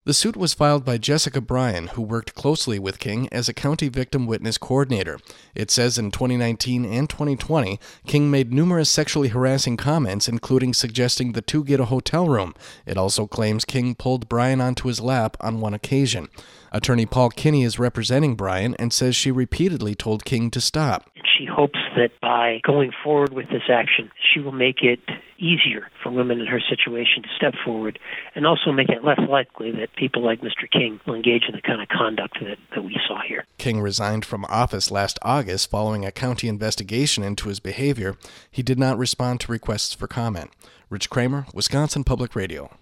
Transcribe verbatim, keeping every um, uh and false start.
The suit was filed by Jessica Bryan, who worked closely with King as a county victim witness coordinator. It says in twenty nineteen and twenty twenty, King made numerous sexually harassing comments, including suggesting the two get a hotel room. It also claims King pulled Bryan onto his lap on one occasion. Attorney Paul Kinney is representing Bryan and says she repeatedly told King to stop. She hopes that by going forward with this action, she will make it easier for women in her situation to step forward and also make it less likely that people like Mister King will engage in the kind of conduct that, that we saw here. King resigned from office last August following a county investigation into his behavior. He did not respond to requests for comment. Rich Kramer, Wisconsin Public Radio.